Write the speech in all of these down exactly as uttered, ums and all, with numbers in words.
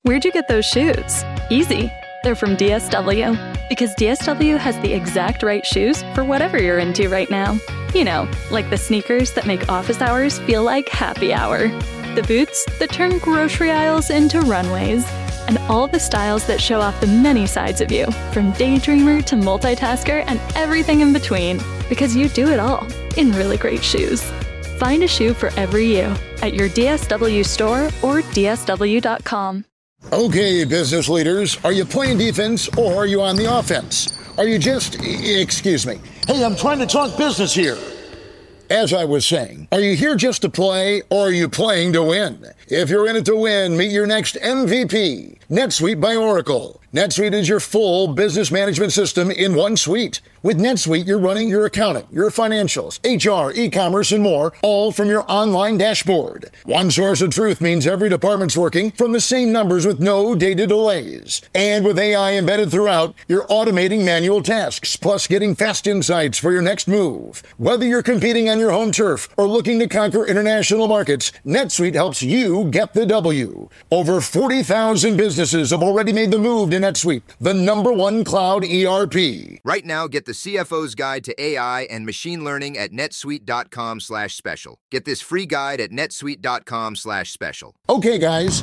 Where'd you get those shoes? Easy. They're from D S W. Because D S W has the exact right shoes for whatever you're into right now. You know, like the sneakers that make office hours feel like happy hour. The boots that turn grocery aisles into runways. And all the styles that show off the many sides of you, from daydreamer to multitasker and everything in between. Because you do it all in really great shoes. Find a shoe for every you at your D S W store or D S W dot com. Okay, business leaders, are you playing defense or are you on the offense? Are you just, excuse me, hey, I'm trying to talk business here. As I was saying, are you here just to play or are you playing to win? If you're in it to win, meet your next M V P, NetSuite by Oracle. NetSuite is your full business management system in one suite. With NetSuite, you're running your accounting, your financials, H R, e-commerce, and more, all from your online dashboard. One source of truth means every department's working from the same numbers with no data delays. And with A I embedded throughout, you're automating manual tasks, plus getting fast insights for your next move. Whether you're competing on your home turf or looking to conquer international markets, NetSuite helps you get the W. Over forty thousand businesses have already made the move to NetSuite, the number one cloud E R P. Right now, get the C F O's Guide to A I and Machine Learning at netsuite.com slash special. Get this free guide at netsuite.com slash special. Okay, guys.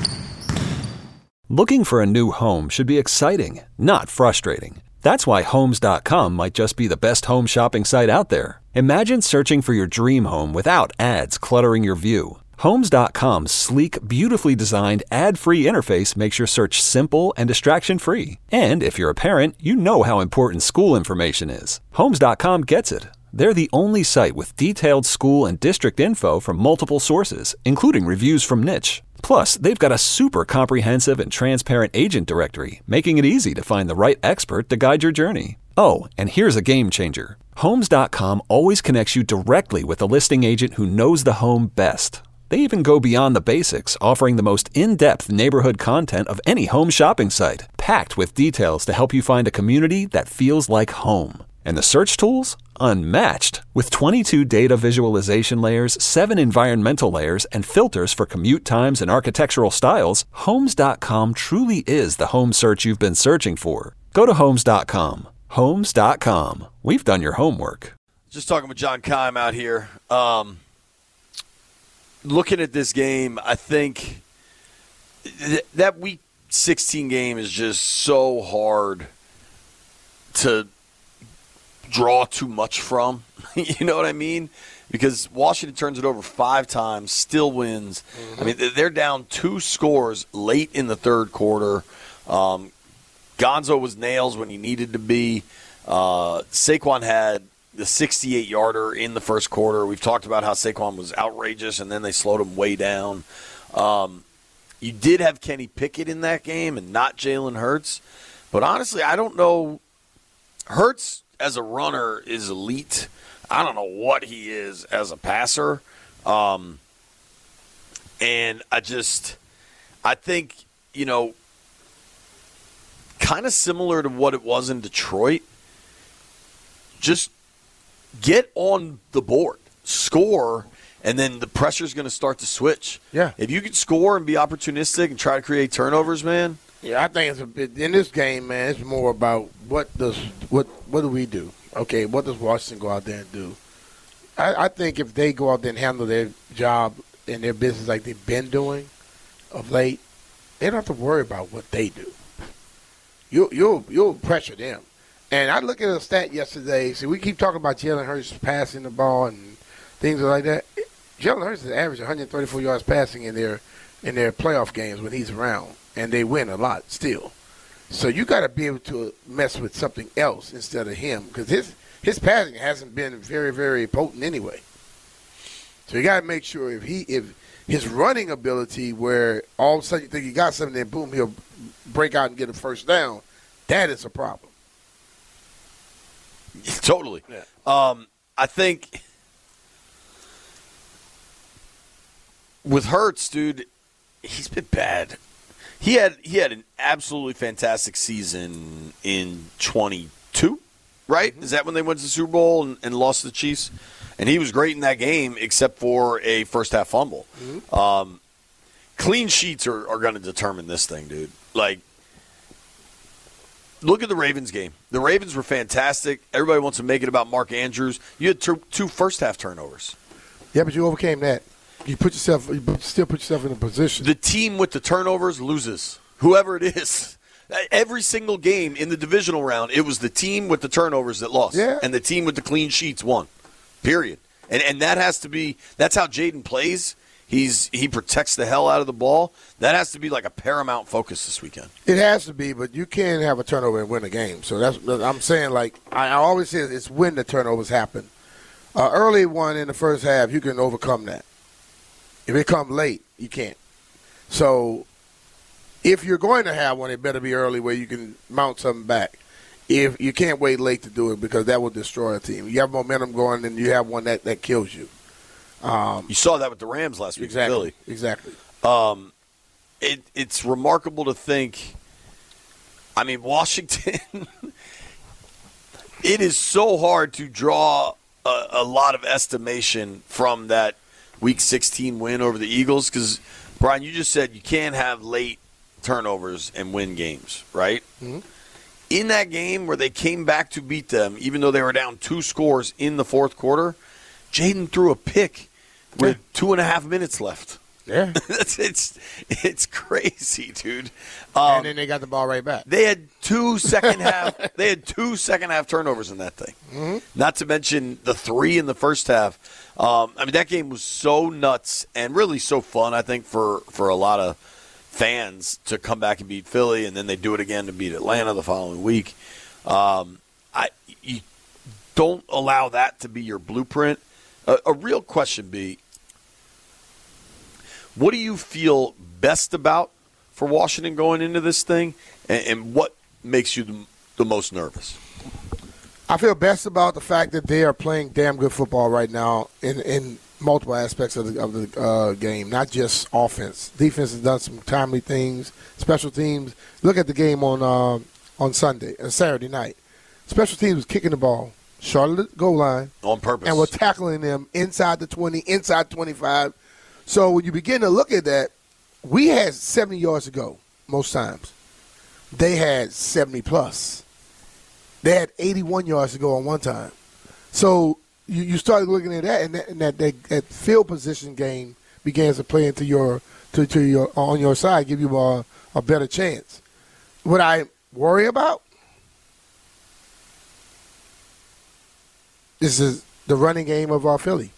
Looking for a new home should be exciting, not frustrating. That's why Homes dot com might just be the best home shopping site out there. Imagine searching for your dream home without ads cluttering your view. Homes dot com's sleek, beautifully designed, ad-free interface makes your search simple and distraction-free. And if you're a parent, you know how important school information is. Homes dot com gets it. They're the only site with detailed school and district info from multiple sources, including reviews from Niche. Plus, they've got a super comprehensive and transparent agent directory, making it easy to find the right expert to guide your journey. Oh, and here's a game changer. Homes dot com always connects you directly with a listing agent who knows the home best. They even go beyond the basics, offering the most in-depth neighborhood content of any home shopping site, packed with details to help you find a community that feels like home. And the search tools? Unmatched. With twenty-two data visualization layers, seven environmental layers, and filters for commute times and architectural styles, Homes dot com truly is the home search you've been searching for. Go to Homes dot com. Homes dot com. We've done your homework. Just talking with John Keim out here. Um... Looking at this game, I think th- that Week sixteen game is just so hard to draw too much from. You know what I mean? Because Washington turns it over five times, still wins. Mm-hmm. I mean, they're down two scores late in the third quarter. Um, Gonzo was nails when he needed to be. Uh, Saquon had the sixty-eight-yarder in the first quarter. We've talked about how Saquon was outrageous, and then they slowed him way down. Um, you did have Kenny Pickett in that game and not Jalen Hurts. But honestly, I don't know. Hurts as a runner is elite. I don't know what he is as a passer. Um, and I just – I think, you know, kind of similar to what it was in Detroit, just – get on the board, score, and then the pressure's going to start to switch. Yeah. If you can score and be opportunistic and try to create turnovers, man. Yeah, I think it's a bit, in this game, man, it's more about what does what what do we do? Okay, what does Washington go out there and do? I, I think if they go out there and handle their job and their business like they've been doing of late, they don't have to worry about what they do. You you'll you'll pressure them. And I look at a stat yesterday. See, we keep talking about Jalen Hurts passing the ball and things like that. Jalen Hurts has averaged one hundred thirty-four yards passing in their in their playoff games when he's around, and they win a lot still. So you got to be able to mess with something else instead of him, because his his passing hasn't been very very potent anyway. So you got to make sure if he if his running ability, where all of a sudden you think he got something, then boom, he'll break out and get a first down. That is a problem. Totally. Yeah. Um, I think with Hurts, dude, he's been bad. He had he had an absolutely fantastic season in twenty-two, right? Mm-hmm. Is that when they went to the Super Bowl and, and lost to the Chiefs? And he was great in that game, except for a first half fumble. Mm-hmm. Um, clean sheets are, are going to determine this thing, dude. Like, look at the Ravens game. The Ravens were fantastic. Everybody wants to make it about Mark Andrews. You had two, two first-half turnovers. Yeah, but you overcame that. You put yourself, you still put yourself in a position. The team with the turnovers loses, whoever it is. Every single game in the divisional round, it was the team with the turnovers that lost, yeah. and the team with the clean sheets won. Period. And and that has to be that's how Jaden plays. He's he protects the hell out of the ball. That has to be like a paramount focus this weekend. It has to be, but you can't have a turnover and win a game. So that's I'm saying. Like I, I always say, it's when the turnovers happen. Uh, early one in the first half, you can overcome that. If it comes late, you can't. So if you're going to have one, it better be early where you can mount something back. If you can't wait late to do it because that will destroy a team. You have momentum going, and you have one that, that kills you. Um, you saw that with the Rams last week. Exactly. Philly. Exactly. Um, it it's remarkable to think. I mean, Washington. It is so hard to draw a, a lot of estimation from that Week sixteen win over the Eagles because Brian, you just said you can't have late turnovers and win games, right? Mm-hmm. In that game where they came back to beat them, even though they were down two scores in the fourth quarter, Jaden threw a pick with yeah. two and a half minutes left. Yeah. it's, it's it's crazy, dude. Um, and then they got the ball right back. They had two second half they had two second half turnovers in that thing. Mm-hmm. Not to mention the three in the first half. Um, I mean, that game was so nuts and really so fun, I think, for, for a lot of fans to come back and beat Philly, and then they do it again to beat Atlanta the following week. Um, I you don't allow that to be your blueprint. A, a real question, B, what do you feel best about for Washington going into this thing, and, and what makes you the, the most nervous? I feel best about the fact that they are playing damn good football right now in, in multiple aspects of the, of the uh, game, not just offense. Defense has done some timely things, special teams. Look at the game on uh, on Sunday, uh, Saturday night. Special teams was kicking the ball, short of the goal line. On purpose. And we're tackling them inside the twenty, inside twenty-five. So when you begin to look at that, we had seventy yards to go most times. They had seventy plus. They had eighty-one yards to go on one time. So you, you start looking at that, and that, and that, that, that field position game begins to play into your to, to your on your side, give you a, a better chance. What I worry about this is the running game of our Philly.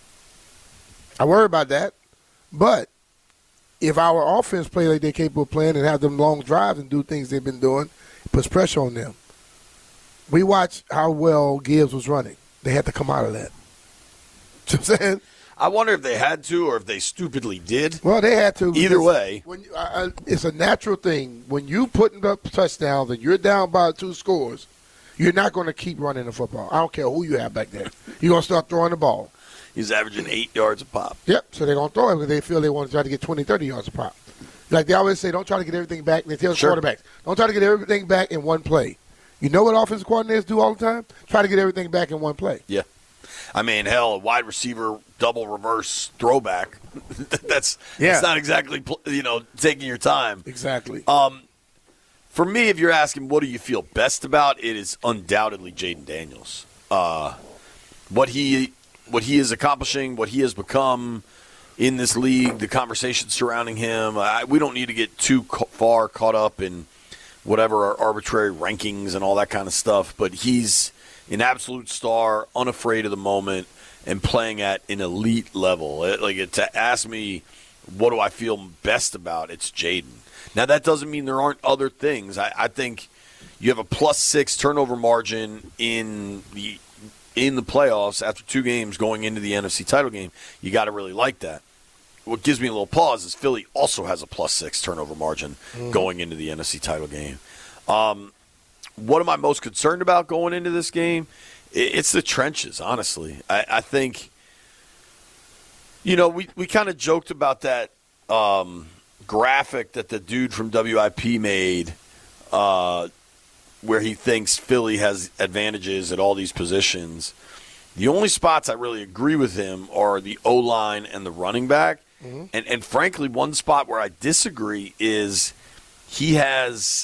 I worry about that, but if our offense play like they're capable of playing and have them long drives and do things they've been doing, it puts pressure on them. We watched how well Gibbs was running. They had to come out of that. You know what I'm saying? I wonder if they had to or if they stupidly did. Well, they had to. Either way. When you, uh, it's a natural thing. When you putting up touchdowns and you're down by two scores, you're not going to keep running the football. I don't care who you have back there. You're going to start throwing the ball. He's averaging eight yards a pop. Yep, so they're going to throw it because they feel they want to try to get twenty, thirty yards a pop. Like they always say, don't try to get everything back. They tell sure. quarterbacks, don't try to get everything back in one play. You know what offensive coordinators do all the time? Try to get everything back in one play. Yeah. I mean, hell, a wide receiver double reverse throwback. that's yeah. that's not exactly, you know, taking your time. Exactly. Um, for me, if you're asking what do you feel best about, it is undoubtedly Jaden Daniels. Uh, what he what he is accomplishing, what he has become in this league, the conversation surrounding him. I, we don't need to get too ca- far caught up in whatever our arbitrary rankings and all that kind of stuff, but he's an absolute star, unafraid of the moment, and playing at an elite level. It, like it, to ask me, what do I feel best about? It's Jaden. Now that doesn't mean there aren't other things. I, I think you have a plus six turnover margin in the in the playoffs after two games going into the N F C title game. You got to really like that. What gives me a little pause is Philly also has a plus six turnover margin mm-hmm. going into the N F C title game. Um, what am I most concerned about going into this game? It's the trenches, honestly. I, I think, you know, we, we kind of joked about that um, graphic that the dude from W I P made uh, where he thinks Philly has advantages at all these positions. The only spots I really agree with him are the O-line and the running back. Mm-hmm. And, and frankly, one spot where I disagree is he has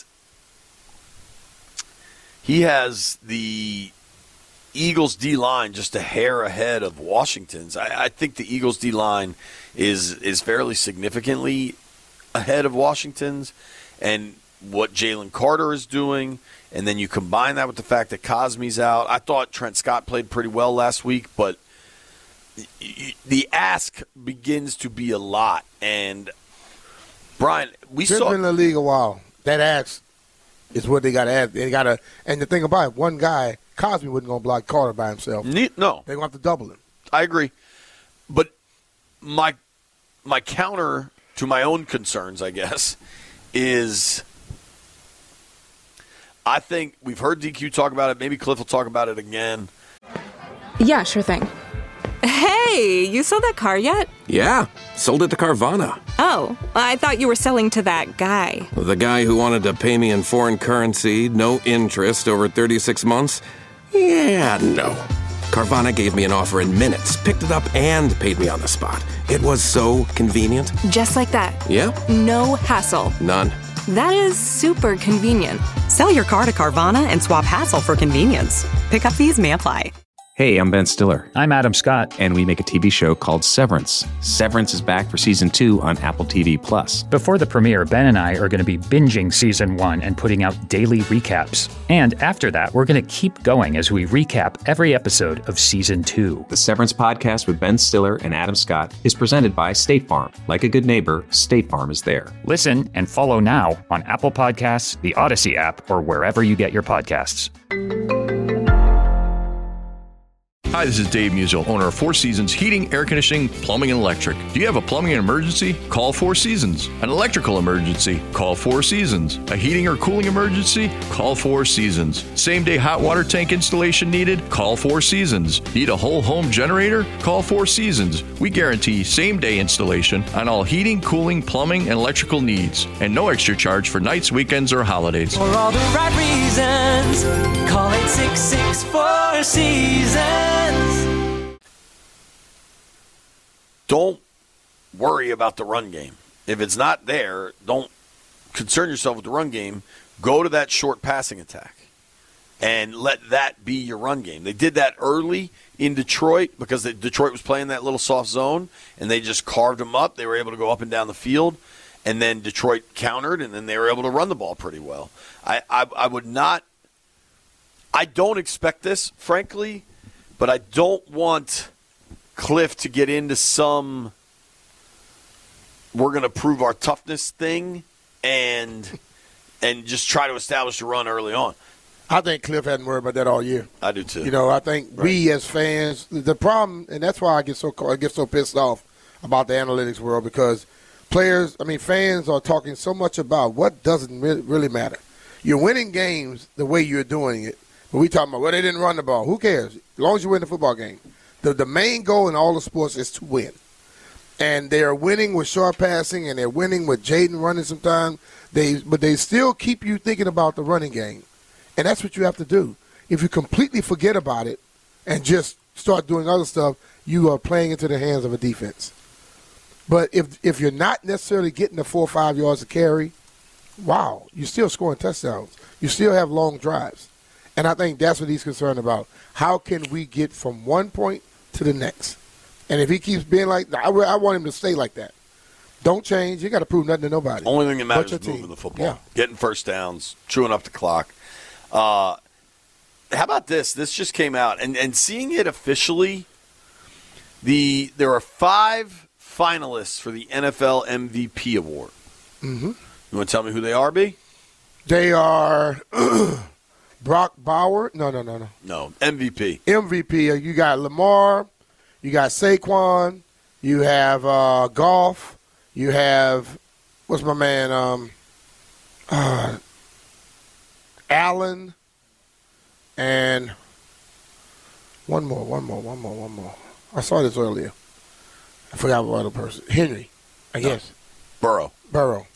he has the Eagles D-line just a hair ahead of Washington's. I, I think the Eagles D-line is is fairly significantly ahead of Washington's, and what Jalen Carter is doing, and then you combine that with the fact that Cosme's out. I thought Trent Scott played pretty well last week, but the ask begins to be a lot. And Brian, we They've saw been in the league a while. That ask is what they got to add. They got to, and the thing about it, one guy, Cosme, wasn't going to block Carter by himself. Ne- no, they're going to have to double him. I agree, but my my counter to my own concerns, I guess, is I think we've heard D Q talk about it. Maybe Cliff will talk about it again. Yeah, sure thing. Hey, you sold that car yet? Yeah, sold it to Carvana. Oh, I thought you were selling to that guy. The guy who wanted to pay me in foreign currency, no interest, over thirty-six months? Yeah, no. Carvana gave me an offer in minutes, picked it up, and paid me on the spot. It was so convenient. Just like that. Yeah. No hassle. None. That is super convenient. Sell your car to Carvana and swap hassle for convenience. Pickup fees may apply. Hey, I'm Ben Stiller. I'm Adam Scott. And we make a T V show called Severance. Severance is back for season two on Apple T V Plus. Before the premiere, Ben and I are going to be binging season one and putting out daily recaps. And after that, we're going to keep going as we recap every episode of season two. The Severance podcast with Ben Stiller and Adam Scott is presented by State Farm. Like a good neighbor, State Farm is there. Listen and follow now on Apple Podcasts, the Odyssey app, or wherever you get your podcasts. Hi, this is Dave Musial, owner of Four Seasons Heating, Air Conditioning, Plumbing, and Electric. Do you have a plumbing emergency? Call Four Seasons. An electrical emergency? Call Four Seasons. A heating or cooling emergency? Call Four Seasons. Same-day hot water tank installation needed? Call Four Seasons. Need a whole home generator? Call Four Seasons. We guarantee same-day installation on all heating, cooling, plumbing, and electrical needs. And no extra charge for nights, weekends, or holidays. For all the right reasons, call eight six six, four seasons. Don't worry about the run game. If it's not there, don't concern yourself with the run game. Go to that short passing attack and let that be your run game. They did that early in Detroit because the, Detroit was playing that little soft zone, and they just carved them up. They were able to go up and down the field, and then Detroit countered, and then they were able to run the ball pretty well. I, I, I would not – I don't expect this, frankly, but I don't want Cliff to get into some we're going to prove our toughness thing and and just try to establish a run early on. I think Cliff hadn't worried about that all year. I do too. You know, I think right. we as fans, the problem, and that's why I get so I get so pissed off about the analytics world, because players, I mean, fans are talking so much about what doesn't really matter. You're winning games the way you're doing it. But we talking about, well, they didn't run the ball. Who cares? As long as you win the football game. The, the main goal in all the sports is to win. And they're winning with short passing, and they're winning with Jaden running sometimes. They, but they still keep you thinking about the running game. And that's what you have to do. If you completely forget about it and just start doing other stuff, you are playing into the hands of a defense. But if if you're not necessarily getting the four or five yards to carry, wow, you're still scoring touchdowns. You still have long drives. And I think that's what he's concerned about. How can we get from one point to the next? And if he keeps being like that, I, I want him to stay like that. Don't change. You got to prove nothing to nobody. Only thing that matters is team. moving the football, Yeah. getting first downs, chewing up the clock. Uh, how about this? This just came out, and, and seeing it officially, the there are five finalists for the N F L M V P award. Mm-hmm. You want to tell me who they are, B? They are Brock Bauer. No, no, no, no. No, M V P. M V P. You got Lamar. You got Saquon. You have uh, Goff. You have, what's my man? Um, uh, Allen. And one more, one more, one more, one more. I saw this earlier. I forgot what other person. Henry, I no. guess. Burrow. Burrow.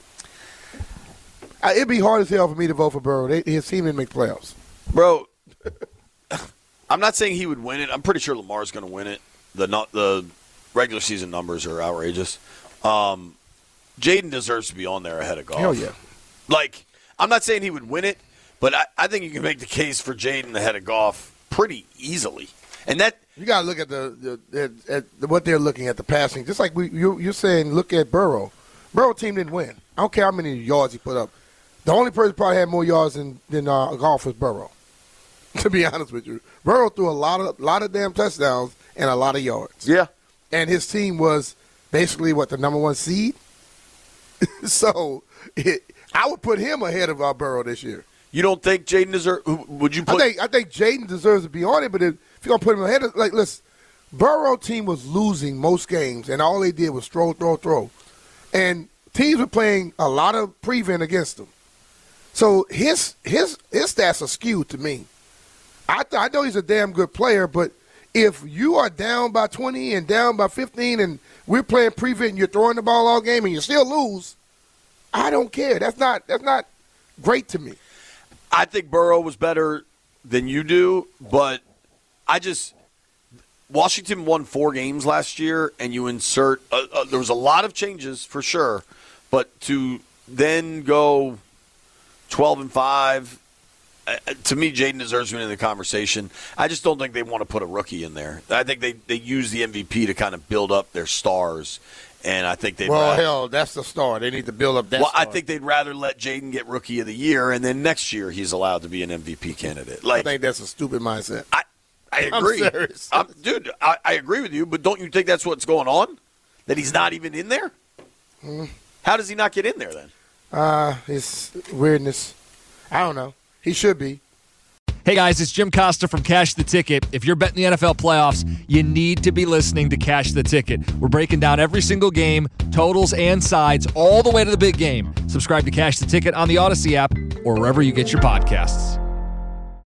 Uh, it'd be hard as hell for me to vote for Burrow. They, his team didn't make playoffs. Bro, I'm not saying he would win it. I'm pretty sure Lamar's going to win it. The not the regular season numbers are outrageous. Um, Jaden deserves to be on there ahead of Goff. Hell yeah. Like, I'm not saying he would win it, but I, I think you can make the case for Jaden ahead of Goff pretty easily. And that you got to look at the, the at, at what they're looking at the passing. Just like we you, you're saying, look at Burrow. Burrow team didn't win. I don't care how many yards he put up. The only person probably had more yards than than uh, Goff was Burrow. To be honest with you, Burrow threw a lot of lot of damn touchdowns and a lot of yards. Yeah, and his team was basically what, the number one seed. So it, I would put him ahead of uh, Burrow this year. You don't think Jaden deserves? Would you put? I think I think Jaden deserves to be on it, but if, if you're gonna put him ahead, of, like listen, Burrow team was losing most games, and all they did was throw, throw, throw, and teams were playing a lot of prevent against him. So his his his stats are skewed to me. I th- I know he's a damn good player, but if you are down by twenty and down by fifteen, and we're playing prevent, and you're throwing the ball all game, and you still lose, I don't care. That's not that's not great to me. I think Burrow was better than you do, but I just Washington won four games last year, and you insert uh, uh, there was a lot of changes for sure, but to then go twelve and five. Uh, to me, Jaden deserves to be in the conversation. I just don't think they want to put a rookie in there. I think they, they use the M V P to kind of build up their stars, and I think they'd Well, rather, hell, that's the star. They need to build up that well, star. I think they'd rather let Jaden get Rookie of the Year, and then next year he's allowed to be an M V P candidate. Like, I think that's a stupid mindset. I, I agree. I'm serious. I'm, dude, I, I agree with you, but don't you think that's what's going on? That he's not even in there? Hmm. How does he not get in there then? Uh, it's weirdness. I don't know. He should be. Hey guys, it's Jim Costa from Cash the Ticket. If you're betting the N F L playoffs, you need to be listening to Cash the Ticket. We're breaking down every single game, totals and sides, all the way to the big game. Subscribe to Cash the Ticket on the Odyssey app or wherever you get your podcasts.